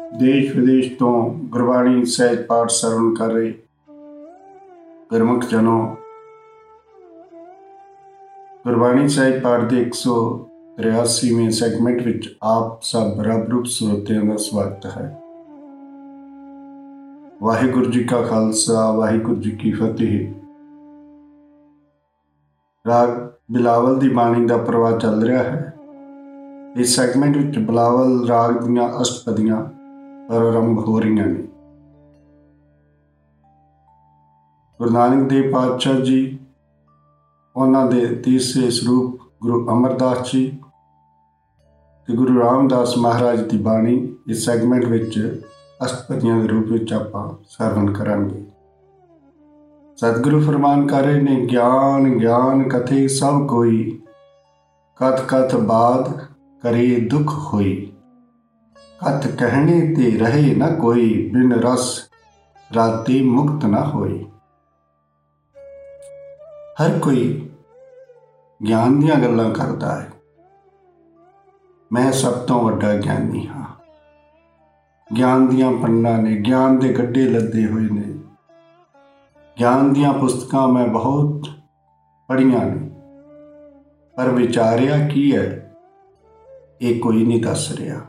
देश विदेश तो गुरबाणी सहज पाठ सरवण कर रहे गुरमुख जनों, गुरबाणी सहज पाठ के 183वें सैगमेंट विच आप सब रब रूप श्रोतिਆਂ ਦਾ स्वागत है। वाहिगुरू जी का खालसा, वाहिगुरू जी की फतेह। राग बिलावल की बाणी का प्रवाह चल रहा है। इस सैगमेंट विच बिलावल राग दीआं अष्टपदियां आरंभ हो रही ने। गुरु नानक देव पातशाह जी, उन्हां दे तीसरे स्वरूप गुरु अमरदास जी ते गुरु रामदास महाराज की बाणी इस सैगमेंट विच अष्टपदियां के रूप में आपां सरवण करांगे। सतगुरु फरमान कर रहे ने, ज्ञान ज्ञान कथे सब कोई, कथ कथ बाद करे दुख होई, कथ कहने ते रहे न कोई, बिन रस राते मुक्त न होई। हर कोई ज्ञान दियां गल्लां करदा है। मैं सब तो वड्डा ज्ञानी हाँ। ज्ञान दियां पंडां ने, ज्ञान दे गड्ढे लदे हुए ने, ज्ञान दियां पुस्तकां मैं बहुत पढ़ियां ने, पर विचारिया की है ये कोई नहीं दस रहा।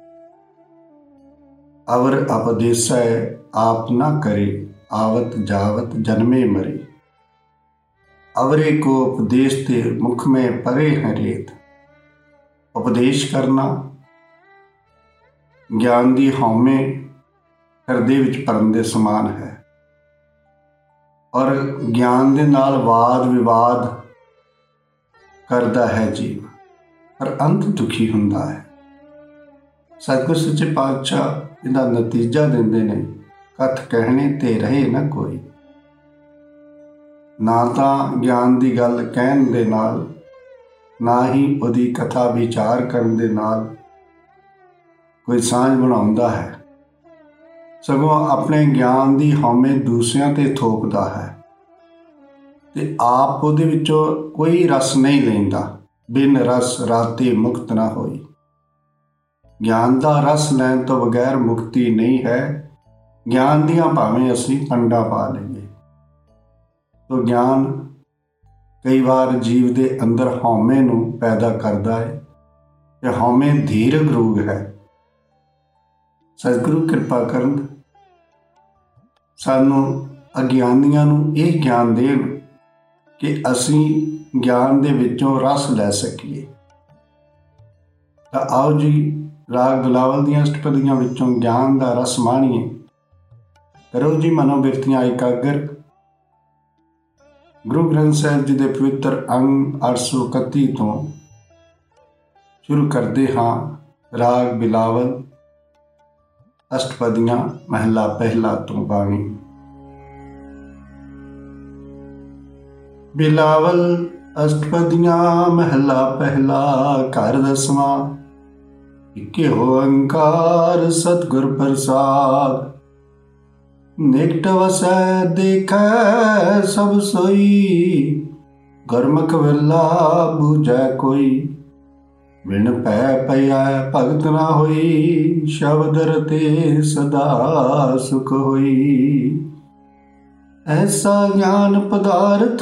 अवर उपदेसै आप ना करे, आवत जावत जन्मे मरे, अवरे को उपदेश ते मुख में परे हैं रेत। उपदेश करना ज्ञान दी हौमे हिरदे विच भरन दे समान है, और ज्ञान दे नाल वाद विवाद करदा है जीव, पर अंत दुखी हुंदा है। सतगुर सच्चे पातशाह इहदा नतीजा दिंदे ने, कथ कहने ते रहे न कोई। ना तां ज्ञान की गल कहण दे नाल, ना ही उहदी कथा विचार करन दे नाल कोई सांझ बनाउंदा है, सगों अपने ज्ञान की हौमे दूसरिਆਂ ते थोपदा है ते आप उहदे विचों कोई रस नहीं लैंदा। बिन रस राते मुक्त ना होई। ज्ञान का रस लैण तो बगैर मुक्ति नहीं है। ज्ञान दियां भावें असीं पंडां पा लईए, तो ज्ञान कई बार जीव के अंदर हौमे नूं पैदा करता है, ते हौमे धीरग रोग है। सतगुरु कृपा करन सानूं अज्ञानियां नूं इह ज्ञान देण कि असीं ज्ञान दे विचों रस लै सकीए। तां आओ जी, राग बिलावल दीआं अष्टपदियां विचों ज्ञान का रस माणीए। करो जी मनोबिरतियां एकागर। गुरु ग्रंथ साहिब जी के पवित्र अंग 831 तो शुरू करते हाँ। राग बिलावल अष्टपदियां महला पहला तो बाणी। बिलावल अष्टपदियां महला पहला, घर दसवां। इक्के ओंकार सतगुर प्रसाद, निकट वसै देखै सब सोई, गुरमुख वेला बूझै कोई, बिन पै पया भगत ना होई, शब्द रते सदा सुख होई। ऐसा ज्ञान पदार्थ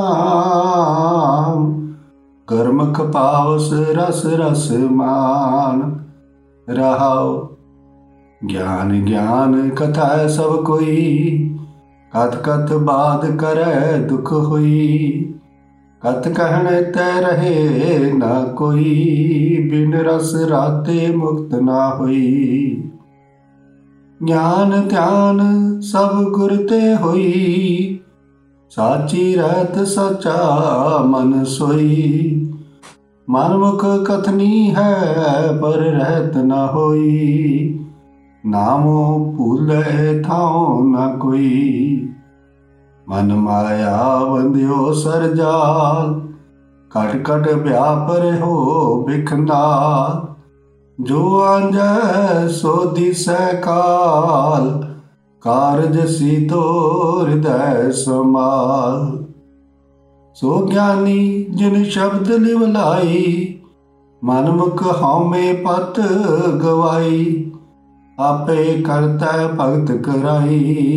नाम, गुरमुख पावस रस रस मान। रहाओ ज्ञान ज्ञान कथा सब कोई, कथ कथ बाद करे दुख होई, कथ कहने ते रहे न कोई, बिन रस राते मुक्त ना होई। ज्ञान ध्यान सब गुर ते होई, साची रहत सचा मन सोई। मनमुख कथनी है पर रहत न होई, नामो भूले थाओ न कोई। मन माया बंध्यो सरजाल, कट कट व्यापर हो बिखनाल। जो आंजै सो दिसै काल, कारज सीतो हृदय समाल। सो ज्ञानी जिन शब्द लिवलाई, मनमुख हौमे पत गवाई। आपे करता भगत कराई,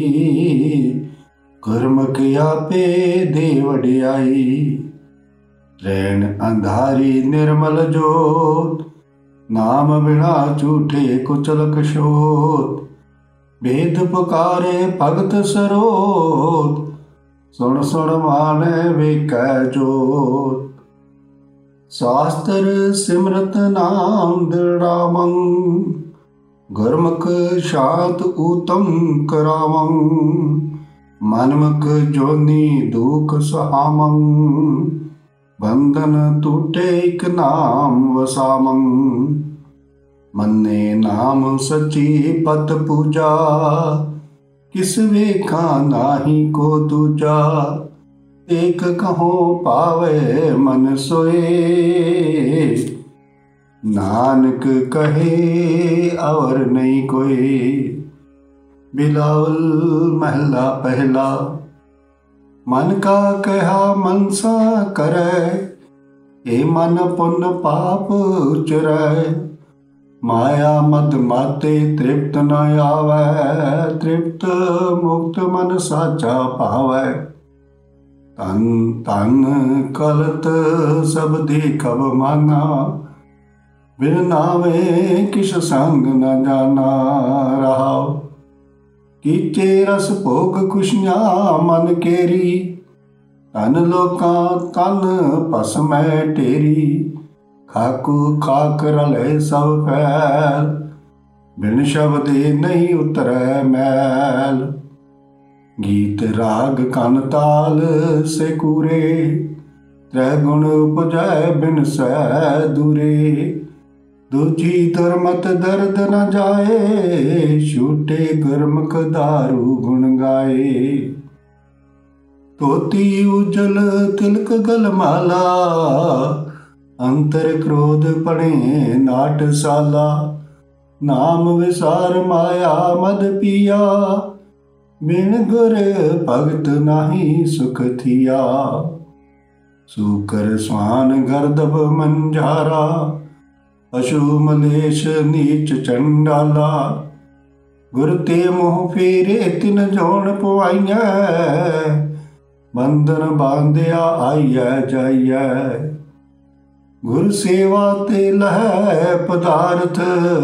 गुरमुख आपे दे वडियाई। रैन अंधारी निर्मल जोत, नाम बिना झूठे कुचल कशोत। भेद पुकारे भगत सरोत, सुन सुन माने वेकै जोत। शास्त्र सिमरत नाम दृढ़ावं, गुरमुख शांत ऊतम करावं। मनमुख जोनी दुख सहामं, बंधन टूटे एक नाम वसामं। मन्ने नाम सची पत पूजा, किस वेखा नाही को दूजा। एक कहो पावे मन सोए, नानक कहे और नहीं कोई। बिलावल महला पहला, मन का कहा मनसा करे। ए मन पुण्य पाप चुराए, माया मद माते तृप्त न आवे। तृप्त मुक्त मन साचा पावे, तन तन कलत सब देखब माना। बिन नावे किस संग न जाना रहाओ। कीचे रस भोग खुशियां मन केरी, तन लोका तन भस्मै टेरी। खाकू खाक रले सब फैल, बिन शब्दे नहीं उतरै मैल। गीत राग कन ताल से कूरे, त्रै गुण उपजै बिन सै दूरे। दूजी दुर्मत दर्द न जाए, छूटे गुरमुख दारू गुण गाए। तोती उजल तिलक गलमाला, अंतर क्रोध पड़े नाटशाला। नाम विसार माया मद पिया, बिन गुर भगत नाही सुख थिया। सूकर स्वान गर्दभ मंझारा, पशु मलेश नीच चंडाला। गुर ते मोह फेरे तिन जोन पवाइया, बंधन बांधिया आइया जाइया। गुर सेवा ते लहै पदार्थ,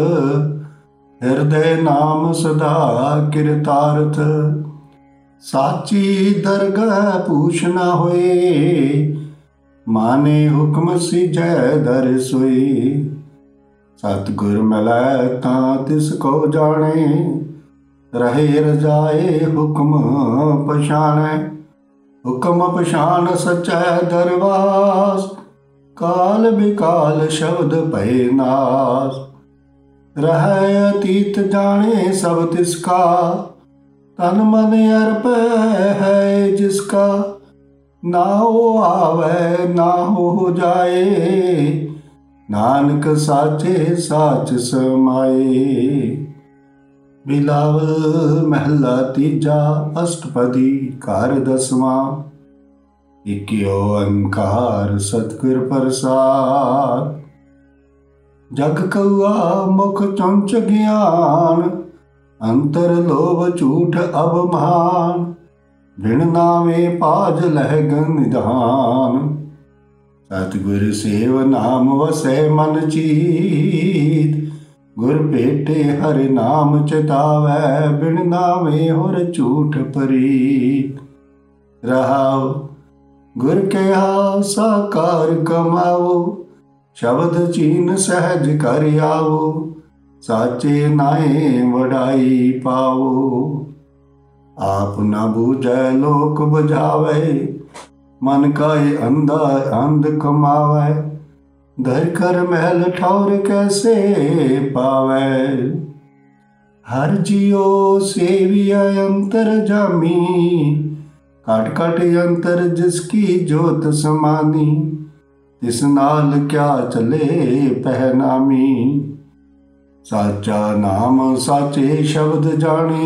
हृदय नाम सदा किरतार्थ। साची दरगह पूछ न होए, माने हुक्म सिजै दर सोए। सतगुर मिलै तां तिसको जाने, रहे रजाए हुक्म पछाणै। हुक्म पछाण सचै दरवास, काल बिकाल शब्द भय नाश। रहै अतीत जाने सब तिसका, तन मन अर्प है जिसका। ना हो आवे ना हो जाए, नानक साचे साच समाए। बिलावल महला तीजा, अष्टपदी कार दसवां। इक्यो अंकार सतगुर प्रसाद, जग कौआ मुख चुंच ज्ञान। अंतर लोभ झूठ अवमान, बिन नामे पाज लहग निधान। सतगुर सेव नाम वसै मन चीत, गुर भेटे हरि नाम चितावै। बिन नामे होर झूठ परीत। रहाओ गुर कहा साकार कमाओ, शब्द चीन सहज कर आओ। साचे नाए वडाई पाओ, आप न बूझै लोक बुझावे। मन काए अंधा अंध कमावै, धर कर महल ठौर कैसे पावै। हर जियो सेविया अंतर जामी, कट कट अंतर जिसकी जोत समानी। तिस नाल क्या चले पहनामी, साचा नाम साचे शब्द जाने।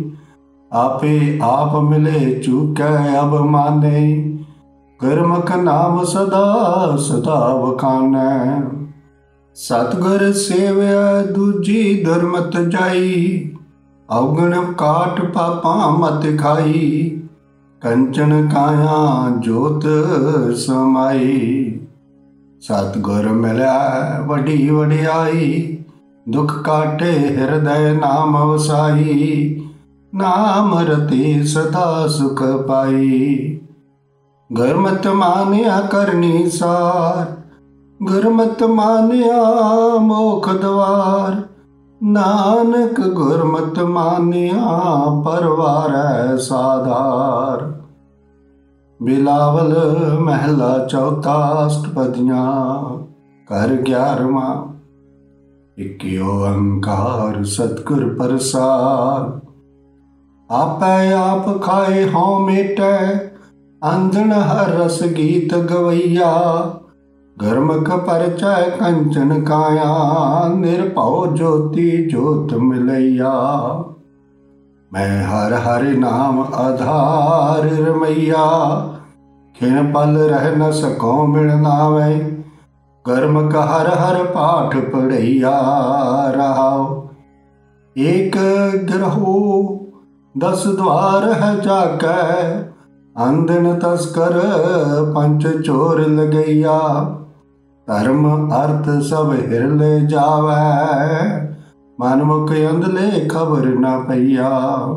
आपे आप मिले चूकै अब माने, गुरमुख नाम सदा सदा वखानै। ਸਤਿਗੁਰ ਸੇਵਿਆ ਦੂਜੀ ਦੁਰਮਤ ਜਾਈ, ਔਗਣ ਕਾਟ ਪਾਪਾਂ ਮਤ ਖਾਈ, ਕੰਚਨ ਕਾਇਆ ਜੋਤ ਸਮਾਈ। ਸਤਿਗੁਰ ਮਿਲਿਆ ਵੱਡੀ ਵਡਿਆਈ, ਦੁਖ ਕਾਟੇ ਹਿਰਦੈ ਨਾਮ ਵਸਾਈ, ਨਾਮ ਰਤੇ ਸਦਾ ਸੁਖ ਪਾਈ। ਗੁਰਮਤਿ ਮਾਨਿਆ ਕਰਨੀ ਸਾਰ, ਗੁਰਮਤਿ ਮਾਨਿਆ ਮੋਖ ਦਵਾਰ, ਨਾਨਕ ਗੁਰਮਤਿ ਮਾਨਿਆ ਪਰਵਾਰੈ ਸਾਧਾਰ। ਬਿਲਾਵਲ ਮਹਿਲਾ ਚੌਥਾ ਅਸ਼ਟਪਦੀਆਂ ਘਰ 11ਵਾਂ। ਇਕ ਓੰਕਾਰ ਸਤਿਗੁਰ ਪ੍ਰਸਾਦਿ, ਆਪੈ ਆਪ ਖਾਏ ਹਉ ਮੇਟੈ, ਅੰਧਨ ਹਰ ਰਸ ਗੀਤ ਗਵਈਆ। ਗੁਰਮੁਖ ਪਰਚੈ ਕੰਚਨ ਕਾਇਆ, ਨਿਰਭਉ ਜੋਤੀ ਜੋਤ ਮਿਲਈਆ। ਮੈਂ ਹਰ ਹਰਿ ਨਾਮ ਆਧਾਰ ਰਮਈਆ, ਖਿਣ ਪਲ ਰਹਿ ਨ ਸਕਉ ਮਿਲ ਨਾਵੈ। ਗੁਰਮੁਖ ਹਰ ਹਰ ਪਾਠ ਪੜ੍ਹਈਆ ਰਹਾਉ। ਏਕ ਗਿਰਹੋ 10 ਦਵਾਰ ਹੈ ਜਾਗੈ, ਅੰਧਨ ਤਸਕਰ ਪੰਚ ਚੋਰ ਲਗਈਆ। ਧਰਮ ਅਰਥ ਸਭ ਹਿਰਲੇ ਜਾਵੈ, ਮਨ ਮੁਖ ਅੰਧਲੇ ਖਬਰ ਨ ਪਈਆ।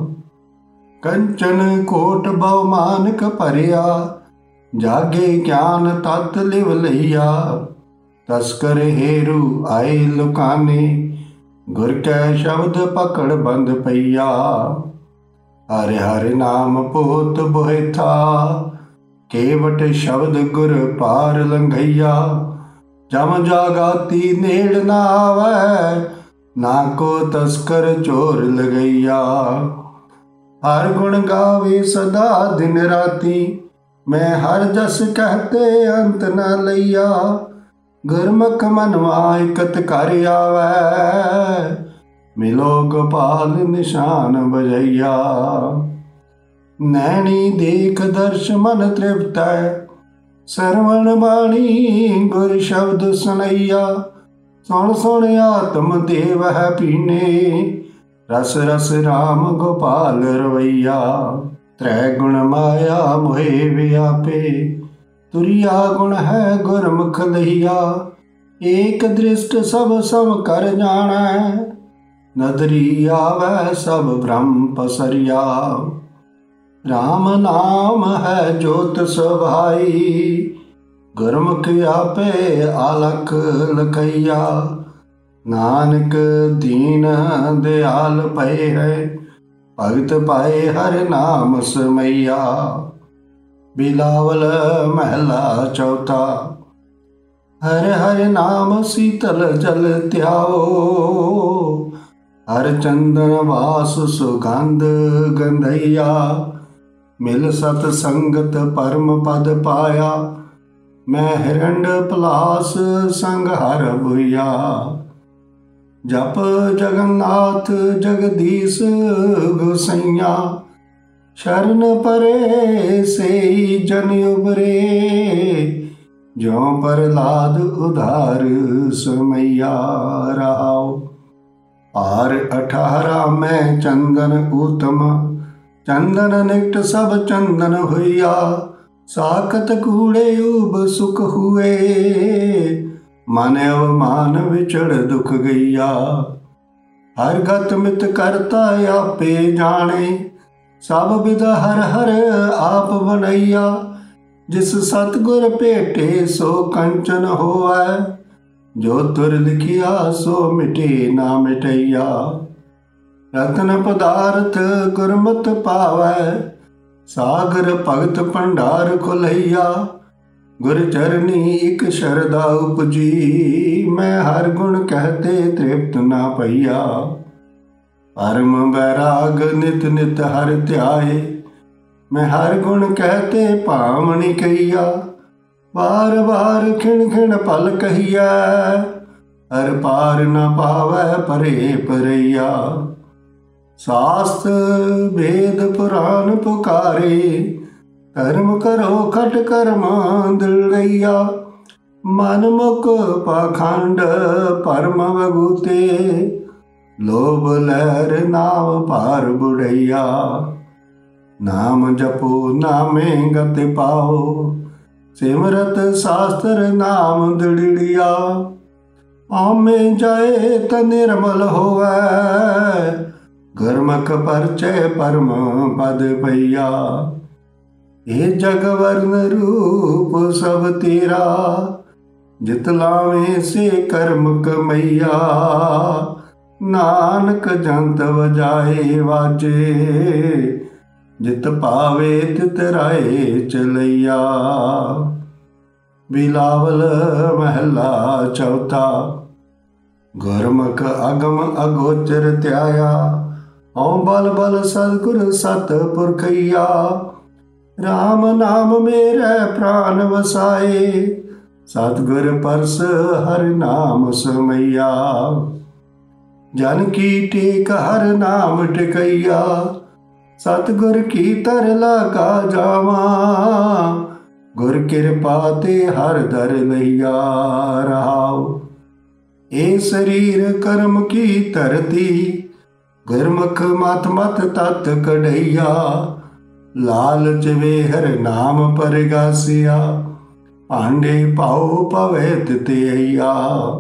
ਕੰਚਨ ਕੋਟ ਬਹੁ ਮਾਨਕ ਭਰਿਆ, ਜਾਗੇ ਗਿਆਨ ਤਤ ਲਿਵ ਲਈਆ। ਤਸਕਰ ਹੇਰੂ ਆਏ ਲੁਕਾਨੇ, ਗੁਰ ਕੈ ਸ਼ਬਦ ਪਕੜ ਬੰਦ ਪਈਆ। ਹਰਿ ਹਰਿ ਨਾਮ ਪੋਤ ਬੋਹਿਥਾ, ਕੇਵਟ ਸ਼ਬਦ ਗੁਰ ਪਾਰ ਲੰਘਈਆ। ਜਮ ਜਾਗਾਤੀ ਨੇੜ ਨਾ ਆਵੈ, ਨਾ ਕੋ ਤਸਕਰ ਚੋਰ ਲਗਈਆ। ਹਰ ਗੁਣ ਗਾਵੇ ਸਦਾ ਦਿਨ ਰਾਤੀ, ਮੈਂ ਹਰ ਜਸ ਕਹਤੇ ਅੰਤ ਨ ਲਈਆ। ਗੁਰਮੁਖ ਮਨਵਾ ਇਕਤ ਕਰ ਆਵੈ, ਮਿਲੋ ਗੋਪਾਲ ਨਿਸ਼ਾਨ ਬਜਈਆ। ਨੈਣੀ ਦੇਖ ਦਰਸ਼ ਮਨ ਤ੍ਰਿਪਤੈ, ਸਰਵਣ ਬਾਣੀ ਗੁਰ ਸ਼ਬਦ ਸੁਣਈਆ। ਸੁਣ ਸੁਣ ਆਤਮ ਦੇਵ ਹੈ ਪੀਨੇ, ਰਸ ਰਸ ਰਾਮ ਗੋਪਾਲ ਰਵਈਆ। ਤ੍ਰੈ ਗੁਣ ਮਾਇਆ ਮੋਹਿ ਵਿਆਪੇ, ਤੁਰਿਆ ਗੁਣ ਹੈ ਗੁਰਮੁਖ ਲਈਆ। ਏਕ ਦ੍ਰਿਸ਼ਟ ਸਭ ਸਮ ਕਰ ਜਾਣੈ, ਨਦਰੀ ਆਵੈ ਸਭ ਭ੍ਰਮ ਪਸਰਿਆ। ਰਾਮ ਨਾਮ ਹੈ ਜੋਤ ਸੁਭਾਈ, ਗੁਰਮੁਖ ਆਪੇ ਆਲਖ ਲਖਈਆ। ਨਾਨਕ ਦੀਨ ਦਿਆਲ ਪਏ ਹੈ, ਭਗਤ ਪਾਏ ਹਰਿ ਨਾਮ ਸਮਈਆ। ਬਿਲਾਵਲ ਮਹਿਲਾ ਚੌਥਾ। ਹਰਿ ਹਰਿ ਨਾਮ ਸੀਤਲ ਜਲ ਧਿਆਓ, ਹਰ ਚੰਦਨ ਵਾਸ ਸੁਗੰਧ ਗੰਧਈਆ। ਮਿਲ ਸਤ ਸੰਗਤ ਪਰਮ ਪਦ ਪਾਇਆ, ਮੈਂ ਹਿਰੰਡ ਪਲਾਸ ਸੰਗ ਹਰ ਬੁਈਆ। ਜਪ ਜਗਨਨਾਥ ਜਗਦੀਸ਼ ਗੁਸਈਆ, ਸ਼ਰਨ ਪਰੇ ਸੇਈ ਜਨ ਉਬਰੇ। ਜਿਉ ਪ੍ਰਹਲਾਦ ਉਧਾਰ ਸਮਈਆ ਰਹਾਉ। ਪਾਰ 18 ਮੈਂ ਚੰਦਨ ਊਤਮ, ਚੰਦਨ ਨਿਕਟ ਸਭ ਚੰਦਨ ਹੋਈਆ। ਸਾਖਤ ਕੂੜੇ ਊਬ ਸੁਖ ਹੁਏ, ਮਨ ਅਵਮਾਨ ਵਿਛੜ ਦੁਖ ਗਈਆ। ਹਰ ਗਤ ਮਿਤ ਕਰਤਾ ਆਪੇ ਜਾਣੇ, ਸਭ ਬਿਦ ਹਰ ਹਰ ਆਪ ਬਣਈਆ। ਜਿਸ ਸਤਿਗੁਰ ਭੇਟੇ ਸੋ ਕੰਚਨ ਹੋਵੈ, ਜੋ ਤੁਰ ਲਿਖਿਆ ਸੋ ਮਿਟੇ ਨਾ ਮਿਟਈਆ। ਰਤਨ ਪਦਾਰਥ ਗੁਰਮਤਿ ਪਾਵੈ, ਸਾਗਰ ਭਗਤ ਭੰਡਾਰ ਖੁਲਈਆ। ਗੁਰ ਚਰਨੀ ਇਕ ਸ਼ਰਧਾ ਉਪਜੀ, ਮੈਂ ਹਰ ਗੁਣ ਕਹਤੇ ਤ੍ਰਿਪਤ ਨਾ ਪਈਆ। ਪਰਮ ਬੈਰਾਗ ਨਿਤ ਨਿਤ ਹਰ ਧਿਆਏ, ਮੈਂ ਹਰ ਗੁਣ ਕਹਤੇ ਭਾਵਨੀ ਕਈਆ। ਬਾਰ ਬਾਰ ਖਿਣ ਖਿਣ ਪਲ ਕਹੀਐ, ਹਰ ਪਾਰ ਨ ਪਾਵੈ ਪਰੇ ਪਰਈਆ। ਸਾਸਤ੍ਰ ਵੇਦ ਪੁਰਾਨ ਪੁਕਾਰੇ, ਕਰਮ ਕਰੋ ਖਟ ਕਰਮ ਦਿਲ ਰਈਆ। ਮਨ ਮੁਖ ਪਾਖੰਡ ਭਰਮ ਵਗੂਤੇ, ਲੋਭ ਲਹਿਰ ਨਾਮ ਭਾਰ ਬੁੜਈਆ। ਨਾਮ ਜਪੋ ਨਾਮੇ ਗਤਿ ਪਾਓ, ਸਿਮਰਤ ਸ਼ਾਸਤਰ ਨਾਮ ਦ੍ਰਿੜੀਆ। ਆਮੇ ਜਾਏ ਤ ਨਿਰਮਲ ਹੋਵੈ, ਗੁਰਮੁਖ ਪਰਚੈ ਪਰਮ ਪਦ ਪਈਆ। ਇਹ ਜਗ ਵਰਨ ਰੂਪ ਸਭ ਤੇਰਾ, ਜਿਤ ਲਾਵੇਂ ਸੇ ਕਰਮ ਕਮਈਆ। ਨਾਨਕ ਜੰਤ ਵਜਾਏ ਵਾਜੇ, ਜਿਤ ਭਾਵੇ ਤਿਤ ਰਾਏ ਚਲਈਆ। ਬਿਲਾਵਲ ਮਹਲਾ ਚੌਥਾ। ਗੁਰਮੁਖ ਅਗਮ ਅਗੋਚਰ ਧਿਆਇਆ, ਹਉ ਬਲ ਬਲ ਸਤਿਗੁਰ ਸਤ ਪੁਰਖਈਆ। ਰਾਮ ਨਾਮ ਮੇਰੇ ਪ੍ਰਾਨ ਵਸਾਏ, ਸਤਿਗੁਰ ਪਰਸ ਹਰਿ ਨਾਮ ਸਮਈਆ। ਜਨ ਕੀ ਟੇਕ ਹਰ ਨਾਮ ਟਿਕਈਆ, ਸਤਿਗੁਰ ਕੀ ਤਰ ਲਾਗਾ ਜਾਵਾਂ। ਗੁਰ ਕਿਰਪਾ ਤੇ ਹਰ ਦਰ ਲਈਆ ਰਹਾਉ। ਇਹ ਸਰੀਰ ਕਰਮ ਕੀ ਧਰਤੀ, ਗੁਰਮੁਖ ਮਤ ਮਤ ਤਤ ਕਢਈਆ। ਲਾਲਚ ਵੇ ਹਰ ਨਾਮ ਪਰਗਾਸਿਆ, ਭਾਂਡੇ ਭਾਉ ਭਵੇ ਤਿਤਈਆ।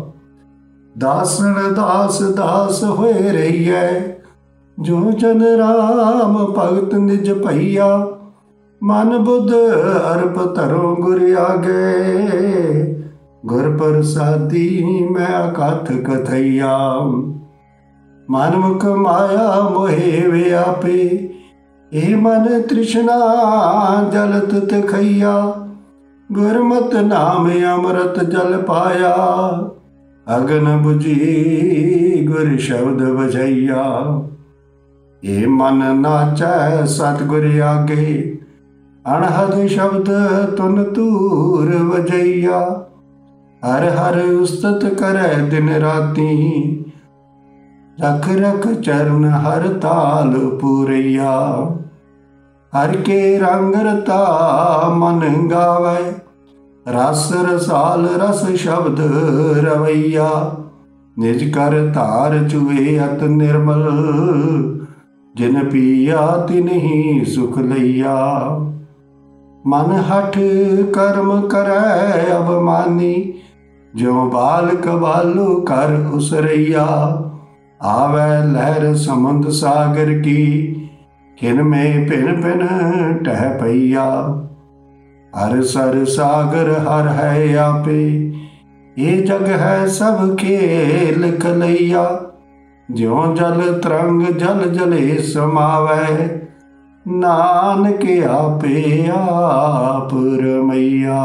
ਦਾਸਨ ਦਾਸ ਦਾਸ ਹੋਏ ਰਹੀਐ, ਜੋ ਜਨ ਰਾਮ ਭਗਤ ਨਿਜ ਭਈਆ। ਮਨ ਬੁੱਧ ਅਰਪ ਧਰੋ ਗੁਰ ਆਗੇ, ਗੁਰ ਪ੍ਰਸਾਦੀ ਮੈਂ ਅਕਥ ਕਥਈਆ। ਮਨ ਮੁਖ ਮਾਇਆ ਮੋਹਿ ਵਿਆਪੇ, ਇਹ ਮਨ ਤ੍ਰਿਸ਼ਨਾ ਜਲਤ ਤਖਈਆ। ਗੁਰਮਤਿ ਨਾਮ ਅੰਮ੍ਰਿਤ ਜਲ ਪਾਇਆ, ਅਗਨ ਬੁਝੀ ਗੁਰ ਸ਼ਬਦ ਵਜਈਆ। ਇਹ ਮਨ ਨਾਚੈ ਸਤਿਗੁਰ ਆਗੇ, ਅਣਹਦ ਸ਼ਬਦ ਤੁਨ ਤੂਰ ਵਜਈਆ। ਹਰ ਹਰ ਉਸਤਤ ਕਰੈ ਦਿਨ ਰਾਤੀ, ਰਖ ਰਖ ਚਰਨ ਹਰ ਤਾਲ ਪੂਰਈਆ। ਹਰ ਕੇ ਰੰਗ ਰਤਾ ਮਨ ਗਾਵੈ, ਰਸ ਰਸਾਲ ਰਸ ਸ਼ਬਦ ਰਵਈਆ। ਨਿਜ ਕਰ ਧਾਰ ਚੁਏ ਅਤ ਨਿਰਮਲ, ਜਿਨ ਪੀਆ ਤਿਨਹੀ ਸੁਖ ਲਈਆ। ਮਨ ਹਠ ਕਰਮ ਕਰੈ ਅਬਮਾਨੀ, ਜੋ ਬਾਲਕ ਬਾਲੂ ਕਰ ਉਸਰਈਆ। ਆਵੈ ਲਹਿਰ ਸਮੁੰਦ ਸਾਗਰ ਕੀ, ਖਿਨ ਮੇ ਭਿਨ ਭਿਨ ਟਹਿ ਪਈਆ। ਹਰ ਸਰ ਸਾਗਰ ਹਰ ਹੈ ਆਪੇ, ਇਹ ਜਗ ਹੈ ਸਭ ਖੇਲ ਖਲਈਆ। ਜਿਉ ਜਲ ਤਰੰਗ ਜਲ ਜਲੇ ਸਮਾਵੈ, ਨਾਨਕ ਆਪੇ ਆਪ ਰਮਈਆ।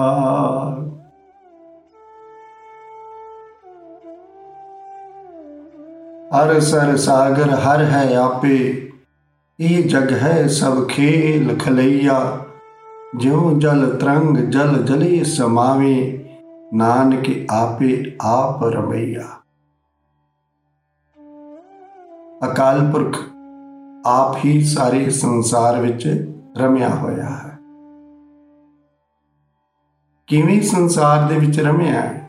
ਹਰ ਸਰ ਸਾਗਰ ਹਰ ਹੈ ਆਪੇ, ਇਹ ਜਗ ਹੈ ਸਭ ਖੇਲ ਖਲਈਆ। ਜਿਉ ਜਲ ਤਰੰਗ ਜਲ ਜਲੇ ਸਮਾਵੇ, ਨਾਨਕ ਆਪੇ ਆਪ ਰਮਈਆ। ਅਕਾਲ ਪੁਰਖ ਆਪ ਹੀ ਸਾਰੇ ਸੰਸਾਰ ਵਿੱਚ ਰਮਿਆ ਹੋਇਆ ਹੈ। ਕਿਵੇਂ ਸੰਸਾਰ ਦੇ ਵਿੱਚ ਰਮਿਆ ਹੈ?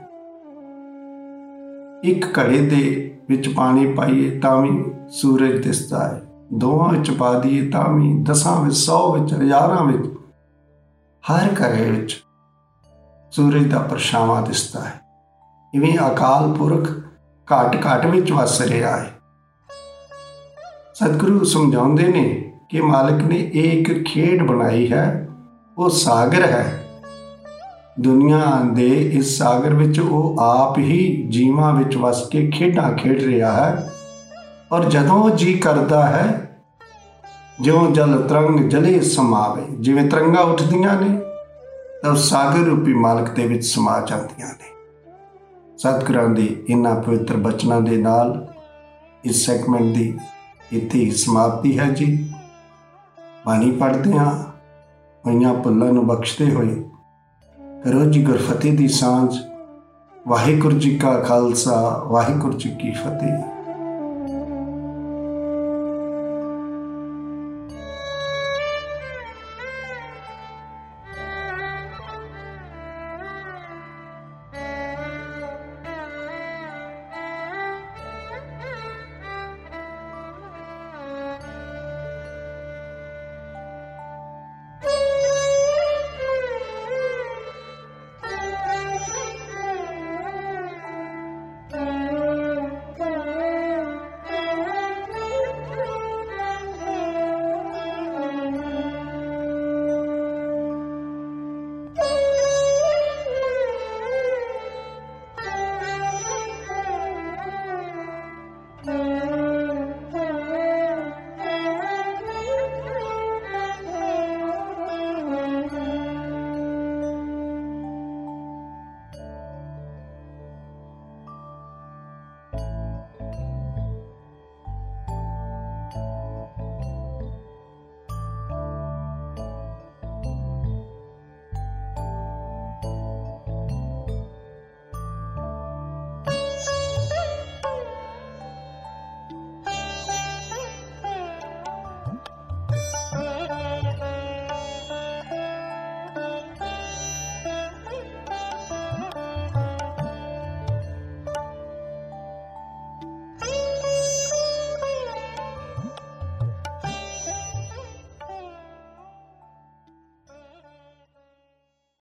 ਇੱਕ ਘੜੇ ਦੇ ਵਿੱਚ ਪਾਣੀ ਪਾਈਏ ਤਾਂ ਵੀ ਸੂਰਜ ਦਿਸਦਾ ਹੈ, ਦੋਵਾਂ ਵਿੱਚ ਪਾ ਦਈਏ ਤਾਂ ਵੀ, 10 ਵਿੱਚ, 100 ਵਿੱਚ, ਹਜ਼ਾਰਾਂ ਵਿੱਚ, ਹਰ ਘੜੇ ਵਿੱਚ ਸੂਰਜ ਦਾ ਪਰਛਾਵਾਂ ਦਿਸਦਾ ਹੈ। ਇਵੇਂ ਅਕਾਲ ਪੁਰਖ ਘਟ ਘਟ ਵਿੱਚ ਵਸ ਰਿਹਾ ਹੈ। ਸਤਿਗੁਰੂ ਸਮਝਾਉਂਦੇ ਨੇ ਕਿ ਮਾਲਕ ਨੇ ਇਹ ਇੱਕ ਖੇਡ ਬਣਾਈ ਹੈ, ਉਹ ਸਾਗਰ ਹੈ। ਦੁਨੀਆ ਦੇ ਇਸ ਸਾਗਰ ਵਿੱਚ ਉਹ ਆਪ ਹੀ ਜੀਵਾਂ ਵਿੱਚ ਵਸ ਕੇ ਖੇਡਾਂ ਖੇਡ ਰਿਹਾ ਹੈ। ਔਰ ਜਦੋਂ ਜੀ ਕਰਦਾ ਹੈ, ਜਿਉਂ ਜਲ ਤਰੰਗ ਜਲੇ ਸਮਾਵੇ, ਜਿਵੇਂ ਤਰੰਗਾਂ ਉੱਠਦੀਆਂ ਨੇ ਤਾਂ ਸਾਗਰ ਰੂਪੀ ਮਾਲਕ ਦੇ ਵਿੱਚ ਸਮਾ ਜਾਂਦੀਆਂ ਨੇ। ਸਤਿਗੁਰਾਂ ਦੇ ਇਹਨਾਂ ਪਵਿੱਤਰ ਬਚਨਾਂ ਦੇ ਨਾਲ ਇਸ ਸੈਗਮੈਂਟ ਦੀ ਇੱਥੇ ਹੀ ਸਮਾਪਤੀ ਹੈ ਜੀ। ਬਾਣੀ ਪੜ੍ਹਦੇ ਹਾਂ, ਹੋਈਆਂ ਭੁੱਲਾਂ ਨੂੰ ਬਖਸ਼ਦੇ ਹੋਏ ਕਰੋ ਜੀ ਗੁਰਫਤਿਹ ਦੀ ਸਾਂਝ। ਵਾਹਿਗੁਰੂ ਜੀ ਕਾ ਖਾਲਸਾ, ਵਾਹਿਗੁਰੂ ਜੀ ਕੀ ਫਤਿਹ।